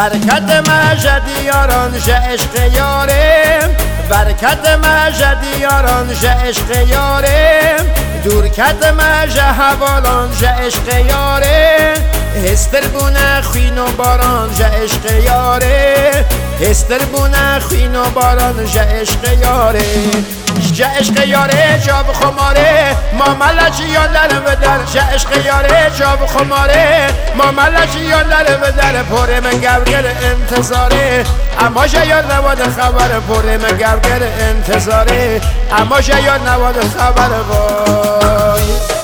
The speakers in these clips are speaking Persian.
برکت مجد یاران ژ عشق یارم، برکت مجد یاران ژ عشق یارم، دور کت مژ حوالان ژ عشق یارم، هستر بونه خوین و باران ژ عشق یاره، هستر بونه خوین و باران ژ عشق یاره، ژ عشق یاره جاب خماره ما ملچ یادر بدر، ژ عشق یاره جاب خماره ما ملچ یادر بدر، پره من گرگر انتظاره اما شاید نواد خبر، پره من گرگر انتظاره اما شاید نواد خبر. وای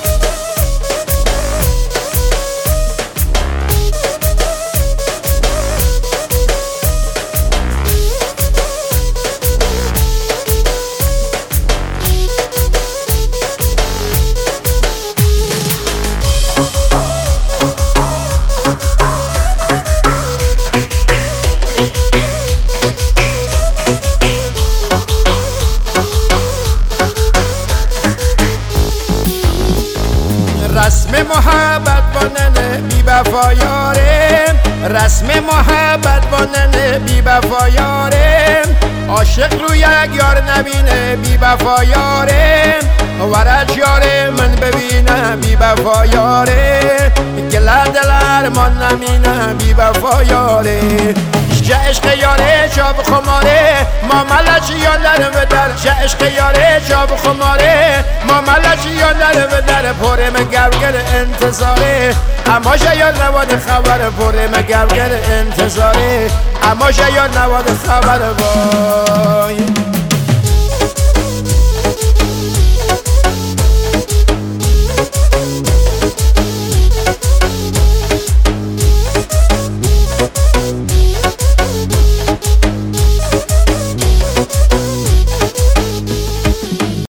رسم محبت با ننه بی وفا یارم، رسم محبت با ننه بی وفا یارم، عاشق رو یک یار نبینه بی وفا یارم، ورج یاره من ببینه بی وفا یاره، گله دل ارمان نمینه بی وفا یاره، ژ عشق یاره جاب خماره ما ملچ یادر بدر، ژ عشق یاره جاب خماره ما ملچ یادر بدر، پره من گرگر انتظاره اما شاید نواد خبر، پره من گرگر انتظاره اما شاید نواد خبر. وای